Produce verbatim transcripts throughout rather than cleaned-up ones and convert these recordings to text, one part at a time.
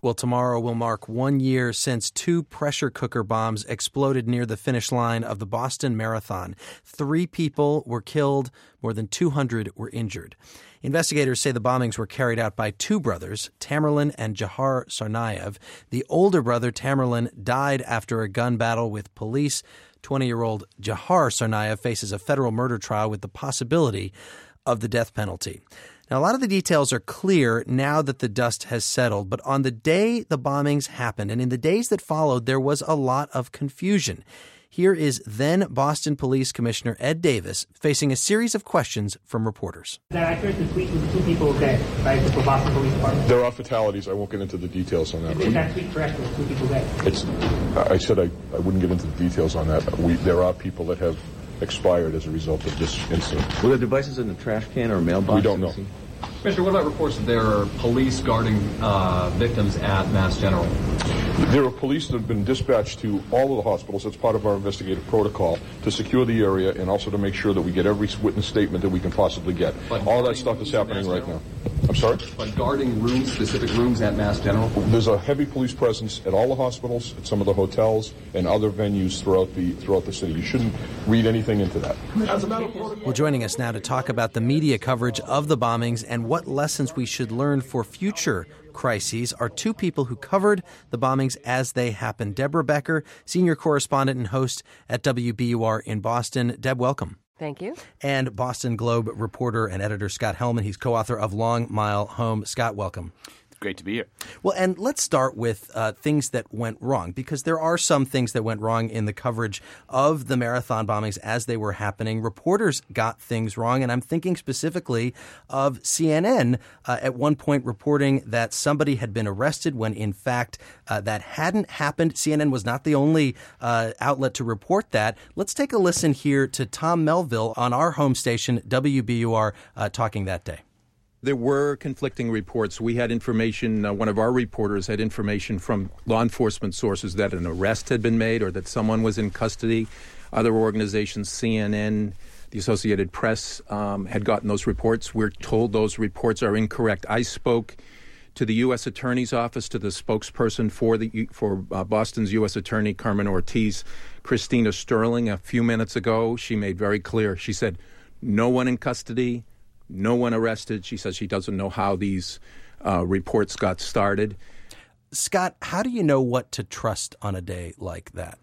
Well, tomorrow will mark one year since two pressure cooker bombs exploded near the finish line of the Boston Marathon. Three people were killed, more than two hundred were injured. Investigators say the bombings were carried out by two brothers, Tamerlan and Jahar Tsarnaev. The older brother, Tamerlan, died after a gun battle with police. twenty-year-old Jahar Tsarnaev faces a federal murder trial with the possibility of the death penalty. Now, a lot of the details are clear now that the dust has settled, but on the day the bombings happened and in the days that followed, there was a lot of confusion. Here is then Boston Police Commissioner Ed Davis facing a series of questions from reporters. Is that accurate? The tweet was two people dead, right, for Boston Police Department? There are fatalities. I won't get into the details on that. Is that tweet correct? There were two people dead? It's, I said I, I wouldn't get into the details on that. We, there are people that have expired as a result of this incident. Were there devices in the trash can or mailbox? We don't know. Commissioner, what about reports that there are police guarding uh, victims at Mass General? There are police that have been dispatched to all of the hospitals. That's part of our investigative protocol to secure the area and also to make sure that we get every witness statement that we can possibly get. But all that stuff is happening right now. I'm sorry? But guarding rooms, specific rooms at Mass General? There's a heavy police presence at all the hospitals, at some of the hotels, and other venues throughout the throughout the city. You shouldn't read anything into that. Well, joining us now to talk about the media coverage of the bombings and what lessons we should learn for future crises are two people who covered the bombings as they happened. Deborah Becker, senior correspondent and host at W B U R in Boston. Deb, welcome. Thank you. And Boston Globe reporter and editor Scott Hellman. He's co-author of Long Mile Home. Scott, welcome. Great to be here. Well, and let's start with uh, things that went wrong, because there are some things that went wrong in the coverage of the marathon bombings as they were happening. Reporters got things wrong, and I'm thinking specifically of C N N uh, at one point reporting that somebody had been arrested when, in fact, uh, that hadn't happened. C N N was not the only uh, outlet to report that. Let's take a listen here to Tom Melville on our home station, W B U R, uh, talking that day. There were conflicting reports. We had information, uh, one of our reporters had information from law enforcement sources that an arrest had been made or that someone was in custody. Other organizations, C N N, the Associated Press, um, had gotten those reports. We're told those reports are incorrect. I spoke to the U S Attorney's Office, to the spokesperson for the for uh, Boston's U S Attorney, Carmen Ortiz, Christina Sterling, a few minutes ago. She made very clear. She said, no one in custody, no one arrested. She says she doesn't know how these uh, reports got started. Scott, how do you know what to trust on a day like that?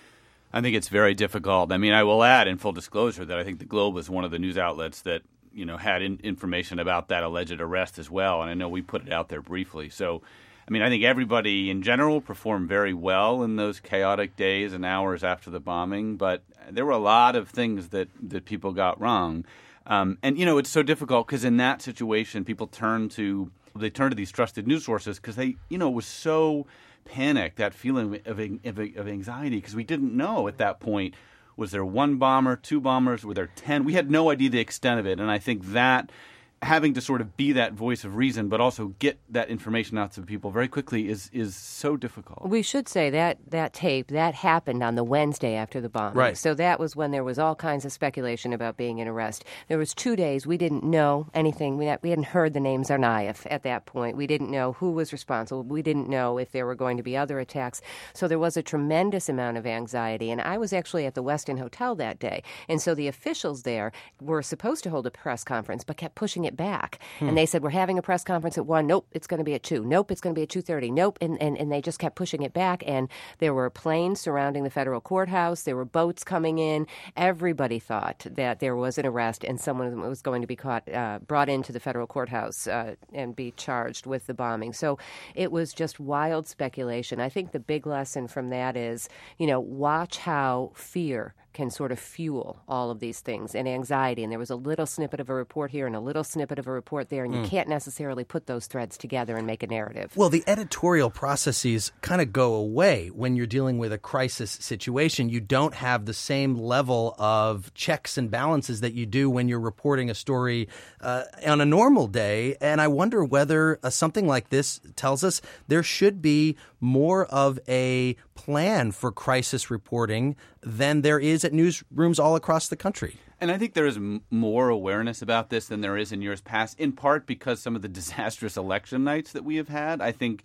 I think it's very difficult. I mean, I will add in full disclosure that I think the Globe was one of the news outlets that, you know, had in- information about that alleged arrest as well. And I know we put it out there briefly. So, I mean, I think everybody in general performed very well in those chaotic days and hours after the bombing. But there were a lot of things that, that people got wrong. Um, and, you know, it's so difficult because in that situation, people turn to they turn to these trusted news sources because they, you know, it was so panicked, that feeling of, of, of anxiety, because we didn't know at that point, was there one bomber, two bombers, were there ten? We had no idea the extent of it. And I think that having to sort of be that voice of reason, but also get that information out to people very quickly is is so difficult. We should say that that tape, that happened on the Wednesday after the bombing. Right. So that was when there was all kinds of speculation about being an arrest. There was two days we didn't know anything. We, we hadn't heard the name Tsarnaev at that point. We didn't know who was responsible. We didn't know if there were going to be other attacks. So there was a tremendous amount of anxiety. And I was actually at the Westin Hotel that day. And so the officials there were supposed to hold a press conference, but kept pushing it back. Hmm. And they said, we're having a press conference at one. Nope, it's going to be at two. Nope, it's going to be at two thirty. Nope. And, and, and they just kept pushing it back. And there were planes surrounding the federal courthouse. There were boats coming in. Everybody thought that there was an arrest and someone was going to be caught, uh, brought into the federal courthouse uh, and be charged with the bombing. So it was just wild speculation. I think the big lesson from that is, you know, watch how fear can sort of fuel all of these things and anxiety. And there was a little snippet of a report here and a little snippet of a report there, and you mm. can't necessarily put those threads together and make a narrative. Well, the editorial processes kind of go away when you're dealing with a crisis situation. You don't have the same level of checks and balances that you do when you're reporting a story uh, on a normal day. And I wonder whether uh, something like this tells us there should be more of a plan for crisis reporting than there is at newsrooms all across the country. And I think there is m- more awareness about this than there is in years past, in part because some of the disastrous election nights that we have had. I think,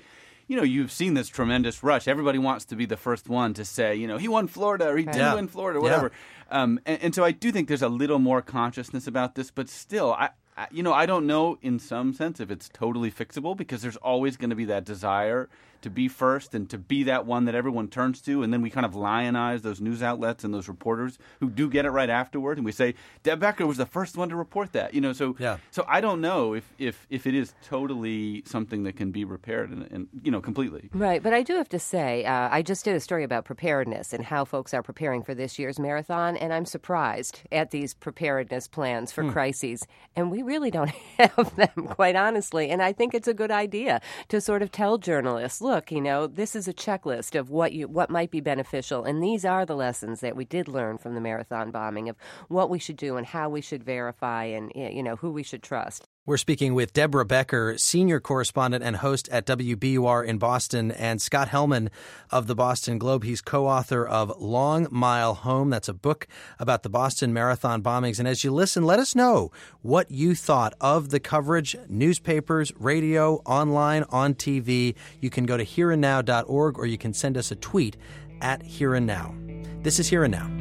you know, you've seen this tremendous rush. Everybody wants to be the first one to say, you know, he won Florida or he didn't Yeah. win Florida or whatever. Yeah. Um, and, and so I do think there's a little more consciousness about this, but still, I, I, you know, I don't know in some sense if it's totally fixable, because there's always going to be that desire to be first and to be that one that everyone turns to. And then we kind of lionize those news outlets and those reporters who do get it right afterward. And we say, Deb Becker was the first one to report that. You know, so yeah. so I don't know if, if, if it is totally something that can be repaired and, and you know, completely. Right. But I do have to say, uh, I just did a story about preparedness and how folks are preparing for this year's marathon. And I'm surprised at these preparedness plans for hmm. crises. And we really don't have them, quite honestly. And I think it's a good idea to sort of tell journalists, look, Look, you know, this is a checklist of what you what might be beneficial, and these are the lessons that we did learn from the marathon bombing of what we should do and how we should verify and, you know, who we should trust. We're speaking with Deborah Becker, senior correspondent and host at W B U R in Boston, and Scott Hellman of the Boston Globe. He's co-author of Long Mile Home. That's a book about the Boston Marathon bombings. And as you listen, let us know what you thought of the coverage, newspapers, radio, online, on T V. You can go to here and now dot org, or you can send us a tweet at Here and Now. This is Here and Now.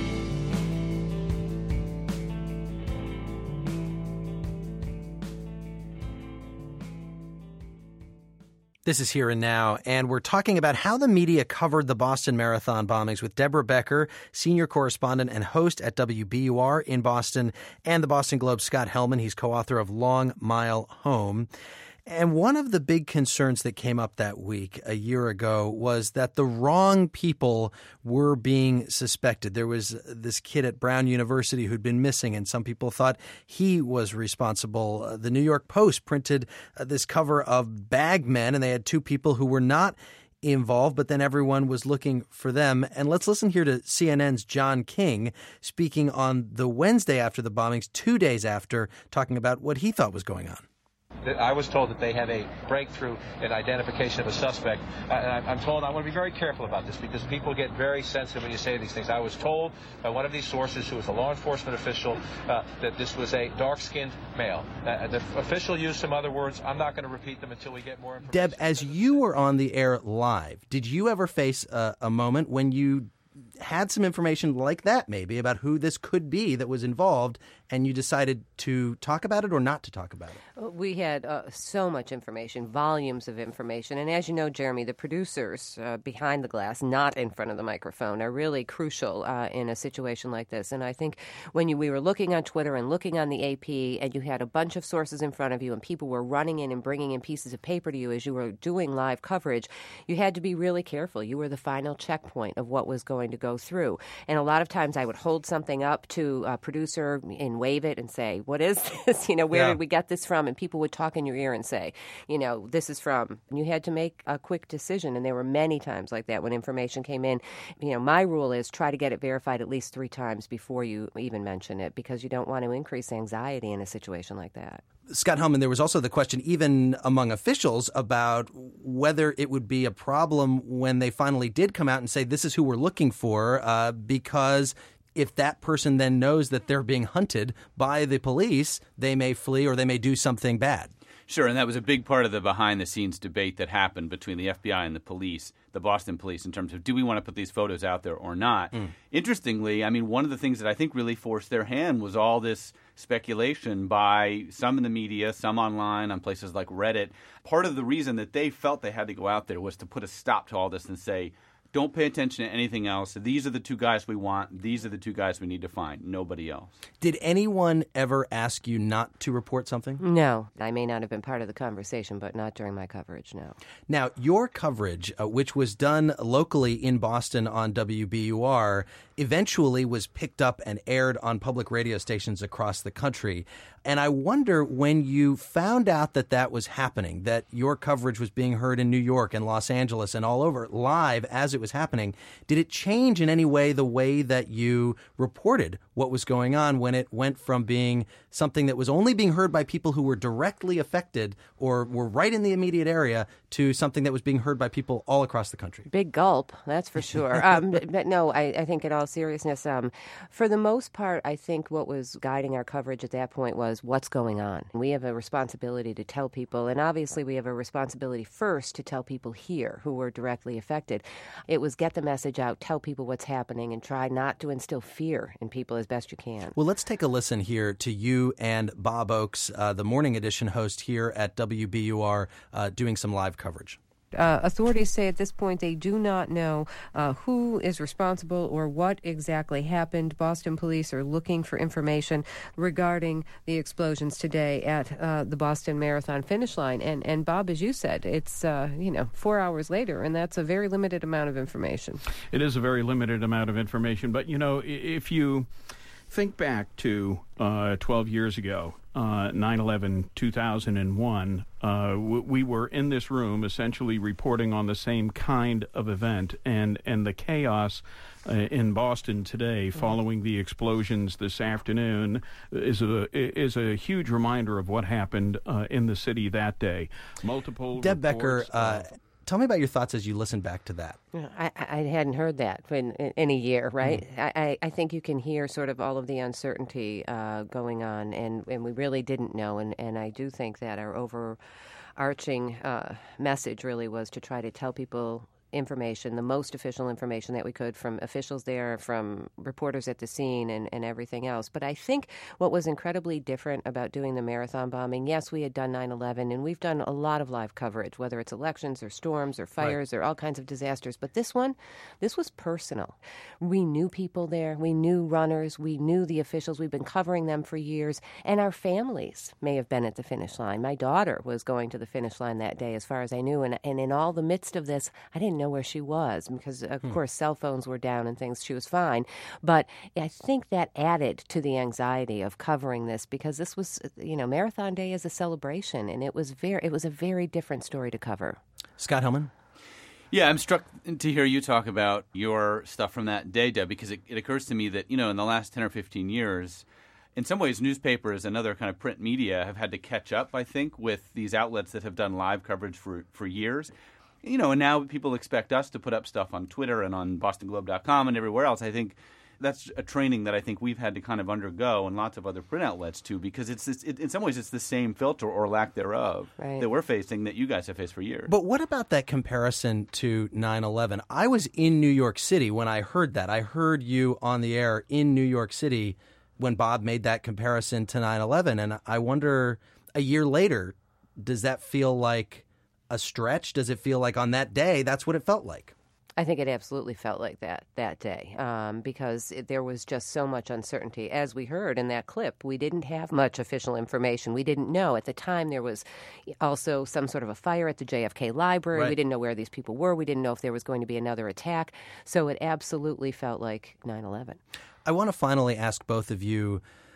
This is Here and Now, and we're talking about how the media covered the Boston Marathon bombings with Deborah Becker, senior correspondent and host at W B U R in Boston, and the Boston Globe, Scott Hellman. He's co-author of Long Mile Home. And one of the big concerns that came up that week a year ago was that the wrong people were being suspected. There was this kid at Brown University who'd been missing, and some people thought he was responsible. Uh, the New York Post printed uh, this cover of Bag Men, and they had two people who were not involved, but then everyone was looking for them. And let's listen here to C N N's John King speaking on the Wednesday after the bombings, two days after, talking about what he thought was going on. I was told that they had a breakthrough in identification of a suspect. Uh, and I'm told I want to be very careful about this because people get very sensitive when you say these things. I was told by one of these sources, who was a law enforcement official, uh, that this was a dark-skinned male. Uh, the official used some other words. I'm not going to repeat them until we get more information. Deb, as you were on the air live, did you ever face a, a moment when you had some information like that, maybe, about who this could be that was involved, and you decided to talk about it or not to talk about it? We had uh, so much information, volumes of information. And as you know, Jeremy, the producers uh, behind the glass, not in front of the microphone, are really crucial uh, in a situation like this. And I think when you, we were looking on Twitter and looking on the A P, and you had a bunch of sources in front of you, and people were running in and bringing in pieces of paper to you as you were doing live coverage, you had to be really careful. You were the final checkpoint of what was going to go through. And a lot of times I would hold something up to a producer and wave it and say, what is this? You know, where yeah. did we get this from? And people would talk in your ear and say, you know, this is from. And you had to make a quick decision. And there were many times like that when information came in. You know, my rule is try to get it verified at least three times before you even mention it, because you don't want to increase anxiety in a situation like that. Scott Hellman, there was also the question, even among officials, about whether it would be a problem when they finally did come out and say, this is who we're looking for, uh, because if that person then knows that they're being hunted by the police, they may flee or they may do something bad. Sure, and that was a big part of the behind-the-scenes debate that happened between the F B I and the police, the Boston police, in terms of do we want to put these photos out there or not. Mm. Interestingly, I mean, one of the things that I think really forced their hand was all this speculation by some in the media, some online, on places like Reddit. Part of the reason that they felt they had to go out there was to put a stop to all this and say, don't pay attention to anything else. These are the two guys we want. These are the two guys we need to find. Nobody else. Did anyone ever ask you not to report something? No. I may not have been part of the conversation, but not during my coverage, no. Now, your coverage, uh, which was done locally in Boston on W B U R, eventually was picked up and aired on public radio stations across the country. And I wonder, when you found out that that was happening, that your coverage was being heard in New York and Los Angeles and all over live as it was happening, did it change in any way the way that you reported what was going on when it went from being something that was only being heard by people who were directly affected or were right in the immediate area to something that was being heard by people all across the country? Big gulp, that's for sure. um, but, but no, I, I think it all seriousness. Um, for the most part, I think what was guiding our coverage at that point was what's going on. We have a responsibility to tell people, and obviously we have a responsibility first to tell people here who were directly affected. It was get the message out, tell people what's happening, and try not to instill fear in people as best you can. Well, let's take a listen here to you and Bob Oakes, uh, the Morning Edition host here at W B U R, uh, doing some live coverage. Uh, authorities say at this point they do not know uh, who is responsible or what exactly happened. Boston police are looking for information regarding the explosions today at uh, the Boston Marathon finish line. And, and Bob, as you said, it's, uh, you know, four hours later, and that's a very limited amount of information. It is a very limited amount of information. But, you know, if you think back to uh, twelve years ago, uh, nine eleven, two thousand one, uh, w- we were in this room essentially reporting on the same kind of event, and, and the chaos uh, in Boston today following the explosions this afternoon is a is a huge reminder of what happened uh, in the city that day. Multiple Deb Becker, uh, of, tell me about your thoughts as you listen back to that. I, I hadn't heard that in, in a year, right? Mm. I, I think you can hear sort of all of the uncertainty uh, going on, and, and we really didn't know. And, and I do think that our overarching uh, message really was to try to tell people information, the most official information that we could from officials there, from reporters at the scene, and, and everything else. But I think what was incredibly different about doing the marathon bombing, yes, we had done nine eleven, and we've done a lot of live coverage, whether it's elections or storms or fires right. or all kinds of disasters. But this one, this was personal. We knew people there. We knew runners. We knew the officials. We've been covering them for years. And our families may have been at the finish line. My daughter was going to the finish line that day, as far as I knew. And, and in all the midst of this, I didn't know where she was because, of hmm. course, cell phones were down and things. She was fine. But I think that added to the anxiety of covering this, because this was, you know, Marathon Day is a celebration, and it was very, it was a very different story to cover. Scott Hellman? Yeah, I'm struck to hear you talk about your stuff from that day, Deb, because it, it occurs to me that, you know, in the last ten or fifteen years, in some ways, newspapers and other kind of print media have had to catch up, I think, with these outlets that have done live coverage for, for years. You know, and now people expect us to put up stuff on Twitter and on Boston Globe dot com and everywhere else. I think that's a training that I think we've had to kind of undergo, and lots of other print outlets too, because it's, it's it, in some ways it's the same filter or lack thereof right. that we're facing that you guys have faced for years. But what about that comparison to nine eleven? I was in New York City when I heard that. I heard you on the air in New York City when Bob made that comparison to nine eleven, and I wonder, a year later, does that feel like a stretch? Does it feel like on that day that's what it felt like? I think it absolutely felt like that that day um, because it, there was just so much uncertainty. As we heard in that clip, we didn't have much official information. We didn't know. At the time, there was also some sort of a fire at the J F K Library. Right. We didn't know where these people were. We didn't know if there was going to be another attack. So it absolutely felt like nine eleven. I want to finally ask both of you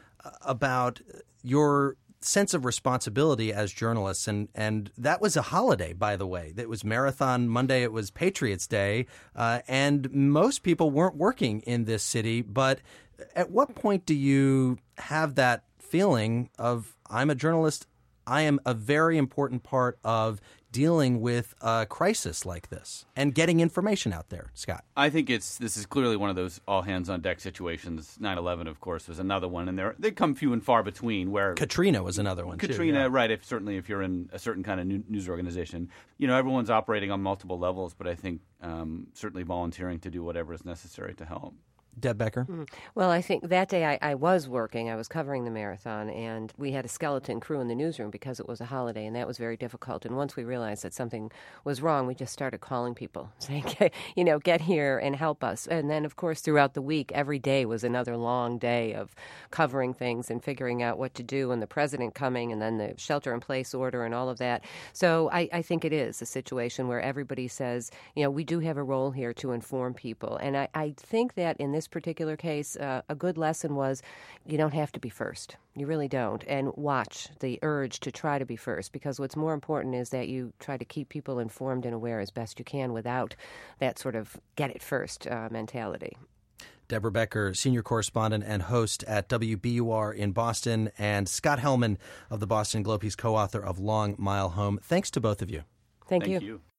about your sense of responsibility as journalists, and and that was a holiday, by the way. That was Marathon Monday. It was Patriots Day, uh, and most people weren't working in this city. But at what point do you have that feeling of, I'm a journalist, I am a very important part of dealing with a crisis like this and getting information out there? Scott? I think it's this is clearly one of those all-hands-on-deck situations. nine eleven, of course, was another one, and they come few and far between. Where Katrina was another one, Katrina, too. Yeah. right, if, certainly if you're in a certain kind of news organization. You know, everyone's operating on multiple levels, but I think um, certainly volunteering to do whatever is necessary to help. Deb Becker? Mm. Well, I think that day I, I was working. I was covering the marathon, and we had a skeleton crew in the newsroom because it was a holiday, and that was very difficult. And once we realized that something was wrong, we just started calling people, saying, you know, get here and help us. And then, of course, throughout the week, every day was another long day of covering things and figuring out what to do, and the president coming, and then the shelter-in-place order and all of that. So I, I think it is a situation where everybody says, you know, we do have a role here to inform people. And I, I think that in this particular case, uh, a good lesson was you don't have to be first. You really don't. And watch the urge to try to be first, because what's more important is that you try to keep people informed and aware as best you can without that sort of get it first uh, mentality. Deborah Becker, senior correspondent and host at W B U R in Boston, and Scott Hellman of the Boston Globe. He's co-author of Long Mile Home. Thanks to both of you. Thank, Thank you. you.